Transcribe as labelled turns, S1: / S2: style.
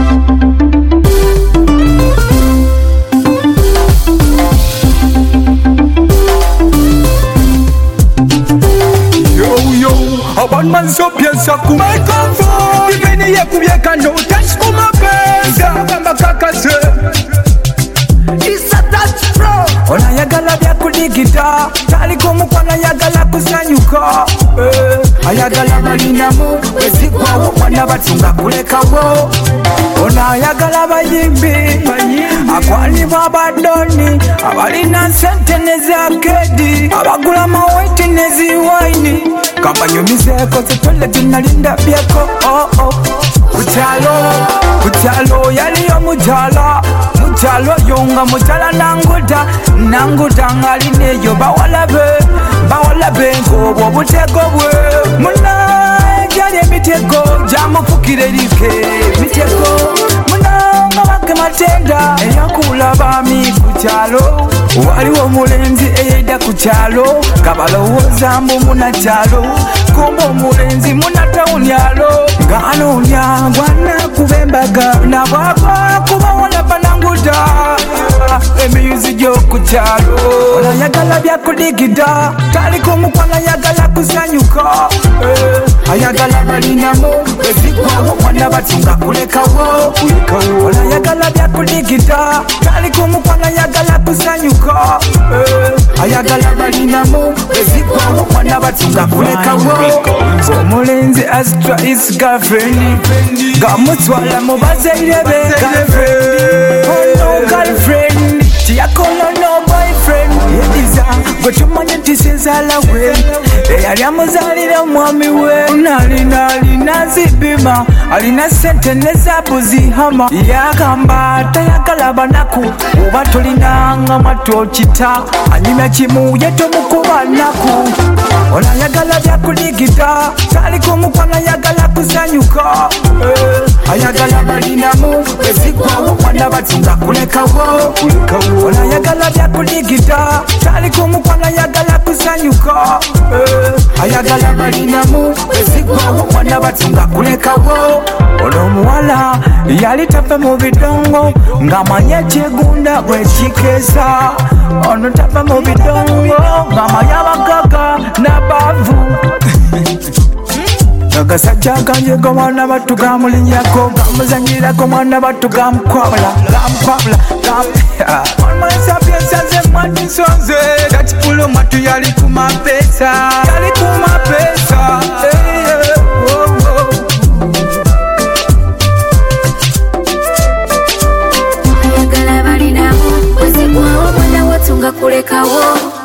S1: A one man so piensa kuma confort Diveni ye kubieka no touch kuma pesa Kamba kakase It's a touch bro Ona yagala bya kudigita Tali kumukwana yagala kusanyuka Ayagala malinamu Wesikwawo wana batunga kulekawo Ona yagala bayimbi Akwani babadoni Abalina sente neza kedi Abagula maweti nezi waini Kamba nyumizeko zitole jinalinda byeko Kuchalo yaliyo mujala Mujalo yunga mujala Nanguda ngalineyo Bawalabe ngobo butego bwe Muna jali mitego Jamu fukire like mitego Muna ngawake matenda Eyakula bami kuchalo Waliwo mulenzi eyeda kuchalo Kabalowoza mbu muna chalo Kumbo mulenzi muna taunyalo Nganonya wana kubembaga Na baba kubawala pananguda Emiyuzi jo kuchalo Ona yagala bya kudigida Tali kumukwana yagala kusanyuka Ayagala balinamu Wesikwawo wana batunga kulekawo Ona yagala bya kudigida Tali kumukwana yagala kusanyuka Ayagala balinamu Wesikwawo wana batunga kulekawo Omulenzi astra his girlfriend Gamutwala mubazeire be girlfriend Oh no girlfriend Tiyakola no boyfriend Yediza Gwetumanye tisezala we Eyali amuzalira mwami we Alina zibima Alina sente nezabu zihama Yakamba tayagala banaku Uba tolinanga matu chita Anyina chimu yeto mukuba naku Ona yagala bya kuligita Tali kumukwana yagala kusanyuka Ayagala balinamu Wesikwawo wana batunga kulekawo Ona yagala bya kuligita Tali kumukwana yagala kusanyuka Ayagala balinamu Wesikwawo wana batunga kulekawo Ono muwala yali tapa mu bidongo Ngamanya chegunda bwechikeza Ono tapa mu bidongo Ngamanya bagaga nabavu Nagasajja kanje ko mwana batu gamulinyako Gamuzanyirako mwana batu gamukwabula Mwana piensa ze mwati sonze Dati pulo matu yali kumapesa
S2: Ayagala balinamu Wesikwawo mwana watunga kulekawo